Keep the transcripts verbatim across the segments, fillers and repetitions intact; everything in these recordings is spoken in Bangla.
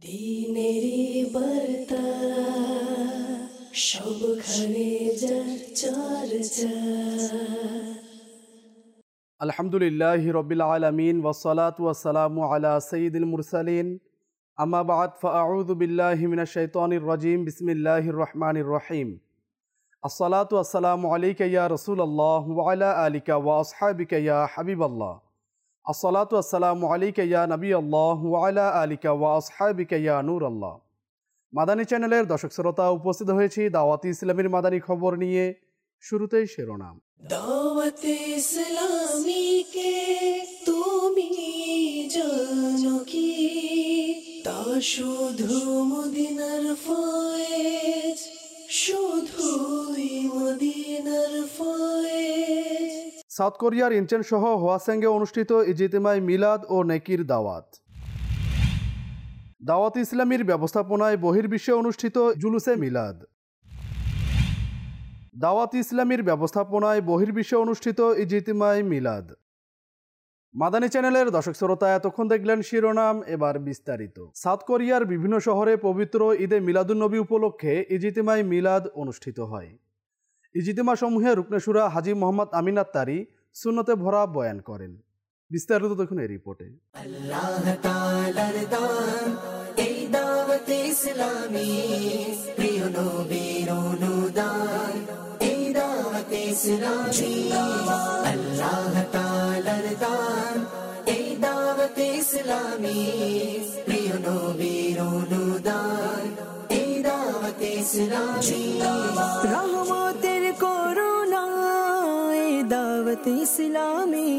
দিনেরি বার্তা সবখানে যার চর্চা। আলহামদুলিল্লাহি রব্বিল আলামিন ওয়াসসালাতু ওয়াসসালামু আলা সাইয়্যিদিল মুরসালিন আম্মা বা'দ ফাআউযু বিল্লাহি মিনাশ শাইতানির রাজীম বিসমিল্লাহির রহমানির রহিম। আসসালাতু ওয়াসসালামু আলাইকা ইয়া রাসূলুল্লাহ ওয়া আলা আলিকা ওয়া আসহাবিকা ইয়া হাবিবাল্লাহ। আসসালাতু ওয়াসসালামু আলাইকা ইয়া নবিয়াল্লাহ ওয়া আলা আলিকা ওয়া আসহাবিকা ইয়া নূরাল্লাহ। মাদানী চ্যানেলের দর্শক শ্রোতা, উপস্থিত হয়েছি দাওয়াতি ইসলামীর মাদানী খবর নিয়ে। শুরুতেই শিরোনাম। দাওয়াতে ইসলামী কে তুমি জানো কি? তা শুধু মদিনার ফয়েজ, শুধুই মদিনার ফয়েজ। সাউথ কোরিয়ার ইনচেন সহ হোয়াসাঙ্গে অনুষ্ঠিত ইজতিমায় মিলাদ ও নেকির দাওয়াত। দাওয়াত ইসলামীর ব্যবস্থাপনায় বহির্বিশ্বে অনুষ্ঠিত জুলুসে মিলাদ। দাওয়াত ইসলামীর ব্যবস্থাপনায় বহির্বিশ্বে অনুষ্ঠিত ইজতিমায় মিলাদ। মাদানী চ্যানেলের দর্শক শ্রোতা, এতক্ষণ দেখলেন শিরোনাম, এবার বিস্তারিত। সাউথ কোরিয়ার বিভিন্ন শহরে পবিত্র ঈদে মিলাদুন্নবী উপলক্ষে ইজতিমায় মিলাদ অনুষ্ঠিত হয়। ইজতিমা সমূহে রুকনে শুরা হাজী মোহাম্মদ আমিন আত্তারি সুন্নতে ভরা বয়ান করেন। বিস্তারিত দেখুন এই রিপোর্টে। আল্লাহ তাআলার দান এই দাওয়াত ইসলামী, প্রিয় নবীর অনুদান এই দাওয়াত ইসলামী। আল্লাহ তাআলার দান এই দাওয়াত ইসলামী, প্রিয় নবীর অনুদান এই দাওয়াত ইসলামী। রহমতের করুণা এই দাওয়াত ইসলামী,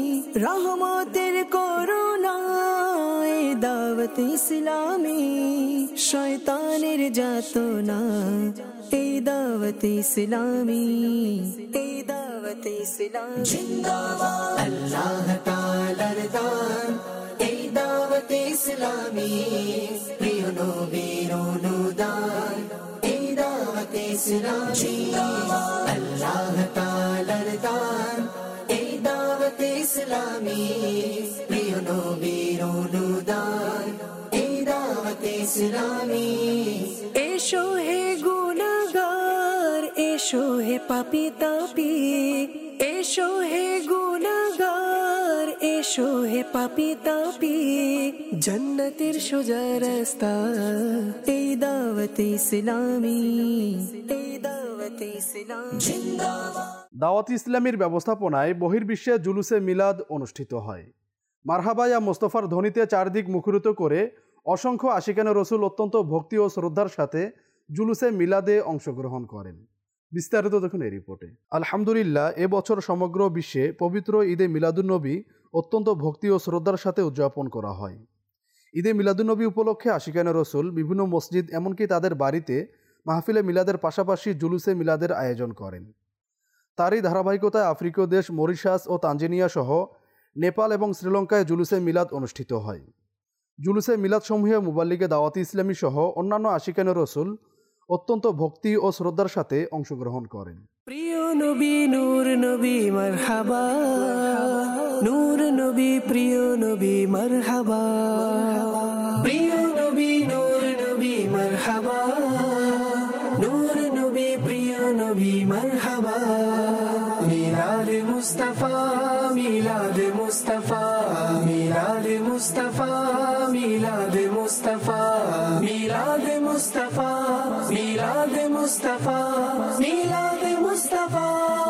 রহমতের করুণা এই দাওয়াত ইসলামী। শয়তানের যাতনা এই দাওয়াত ইসলামী, এই দাওয়াত ইসলামী। জিন্দাবাদ আল্লাহ তাআলার দান এই দাওয়াত ইসলামী, প্রিয় নবীর অনুদান এই দাওয়াত ইসলামী। আল্লাহ তাআলার দান এই দাওয়াত ইসলামী, প্রিয় নবীর অনুদান এই দাওয়াত ইসলামী। এসো হে গুনাহগার, এসো হে পাপী তাপী, এসো হে গুনাহগার, এসো হে পাপী তাপী। জান্নাতের সোজা রাস্তা এই দাওয়াত ইসলামী, এই দাওয়াত ইসলামী। জিন্দাবাদ। দাওয়াত ইসলামীর ব্যবস্থাপনায় বহির্বিশ্বে জুলুসে মিলাদ অনুষ্ঠিত হয়। মারহাবা ইয়া মোস্তফার ধ্বনিতে চারদিক মুখরিত করে অসংখ্য আশিকানে রসুল অত্যন্ত ভক্তি ও শ্রদ্ধার সাথে জুলুসে মিলাদে অংশগ্রহণ করেন। বিস্তারিত দেখুন এই রিপোর্টে। আলহামদুলিল্লাহ, এবছর সমগ্র বিশ্বে পবিত্র ঈদে মিলাদুন্নবী অত্যন্ত ভক্তি ও শ্রদ্ধার সাথে উদযাপন করা হয়। ঈদে মিলাদুন্নবী উপলক্ষে আশিকানে রসুল বিভিন্ন মসজিদ, এমনকি তাদের বাড়িতে মাহফিলে মিলাদের পাশাপাশি জুলুসে মিলাদের আয়োজন করেন। তারই ধারাবাহিকতায় আফ্রিকীয় দেশ মরিশাস ও তানজানিয়া সহ নেপাল এবং শ্রীলঙ্কায় জুলুসে মিলাদ অনুষ্ঠিত হয়। জুলুসে মিলাদ সমূহে মুবাল্লিগে দাওয়াতি ইসলামী সহ অন্যান্য আশিকানে রসুল অত্যন্ত ভক্তি ও শ্রদ্ধার সাথে অংশগ্রহণ করেন। প্রিয় নবী নূর নবী মারহাবা, নূর নবী প্রিয় নবী মারহাবা, প্রিয় নবী নূর নবী মারহাবা, নূর নবী প্রিয় নবী মারহাবা। মিলাদ মুস্তাফা, মিলাদ মুস্তাফা, মিলাদ মুস্তাফা, মিলাদ মুস্তাফা, মিলাদ মুস্তাফা, মিলাদ মুস্তাফা, মিলাদ মুস্তাফা।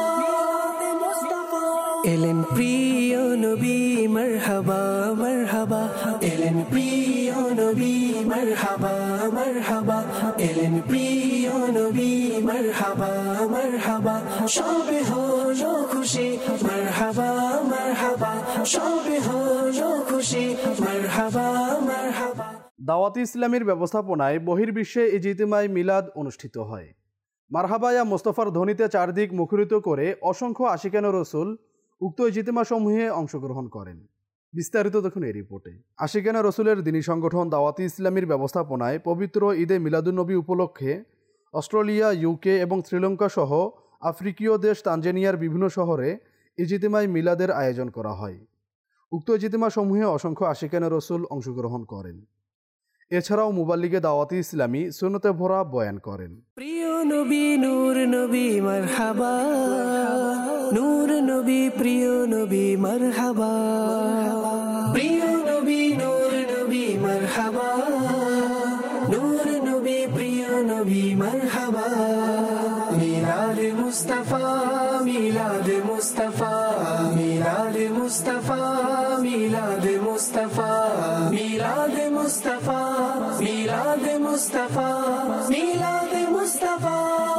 এলেন প্রিয় নবী মারহাবা মারহাবা, এলেন প্রিয় নবী মারহাবা মারহাবা, এলেন প্রিয় নবী মারহাবা মারহাবা। সবে হলো খুশি মারহাবা মারহাবা, সবে হলো খুশি মারহাবা মারহাবা। দাওয়াতি ইসলামীর ব্যবস্থাপনায় বহির্বিশ্বে ইজতিমায় মিলাদ অনুষ্ঠিত হয়। মারহাবা ইয়া মোস্তফার ধ্বনিতে চারদিক মুখরিত করে অসংখ্য আশিকানে রসুল উক্ত ইজতিমা সমূহে অংশগ্রহণ করেন। বিস্তারিত দেখুন এই রিপোর্টে। আশিকানে রসুলের দিনী সংগঠন দাওয়াতি ইসলামীর ব্যবস্থাপনায় পবিত্র ঈদে মিলাদুন্নবী উপলক্ষে অস্ট্রেলিয়া, ইউকে এবং শ্রীলঙ্কা সহ আফ্রিকীয় দেশ তানজানিয়ার বিভিন্ন শহরে ইজতিমায় মিলাদের আয়োজন করা হয়। উক্ত ইজতিমা সমূহে অসংখ্য আশিকানে রসুল অংশগ্রহণ করেন। এছাড়াও মুবাল্লিগে দাওয়াতি ইসলামী সুন্নতে ভরা বয়ান করেন। প্রিয় নবী নূর নবী মারহাবা, নূর নবী প্রিয় নবী মারহাবা, প্রিয় নবী নূর নবী মারহাবা, নূর নবী প্রিয় নবী মারহাবা। মিলাদ মুস্তাফা মিলাদ মুস্তাফা মিলাদ মুস্তাফা মিলাদ মুস্তাফা মিলাদ মুস্তাফা মিলাদ মুস্তাফা মিলাদ মুস্তাফা।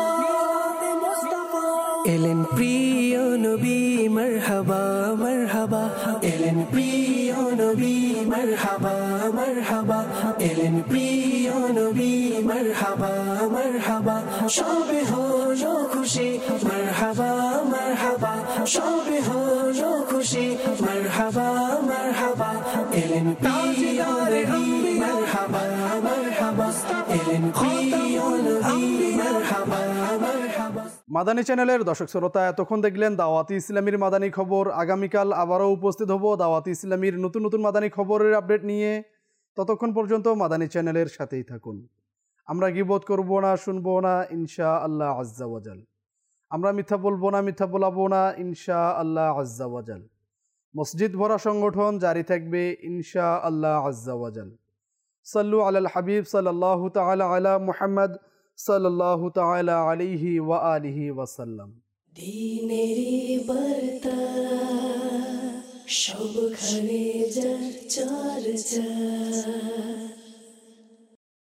এলেন প্রিয় নবী মারহাবা মারহাবা, এলেন প্রিয় নবী মারহাবা মারহাবা, এলেন প্রিয় নবী মারহাবা মারহাবা। সবে হলো খুশি মারহাবা মারহাবা, সবে হলো খুশি মারহাবা মারহাবা। এলেন প্রিয় নবী মারহাবা মারহাবা, এলেন প্রিয় নবী মারহাবা মারহাবা। মাদানী চ্যানেলের দর্শক শ্রোতা, এতক্ষণ দেখলেন দাওয়াতি ইসলামীর মাদানী খবর। আগামীকাল আবারও উপস্থিত হব দাওয়াতি ইসলামীর নতুন নতুন মাদানী খবরের আপডেট নিয়ে। ততক্ষণ পর্যন্ত মাদানী চ্যানেলের সাথেই থাকুন। আমরা গীবত করব না, শুনবো না, ইনশা আল্লাহ আজ্জা ওয়াজাল। আমরা মিথ্যা বলবো না, মিথ্যা বলাবো না, ইনশা আল্লাহ আজ্জা ওয়াজাল। মসজিদ ভরা সংগঠন জারি থাকবে ইনশা আল্লাহ আজ্জা ওয়াজাল। সাল্লু আলাল হাবিব সাল্লাল্লাহু তাআলা আলা মুহাম্মদ সাল্লাল্লাহু তাআলা আলাইহি ওয়া আলিহি ওয়াসাল্লাম। দিনেরি বার্তা সবখানে যার চর্চা।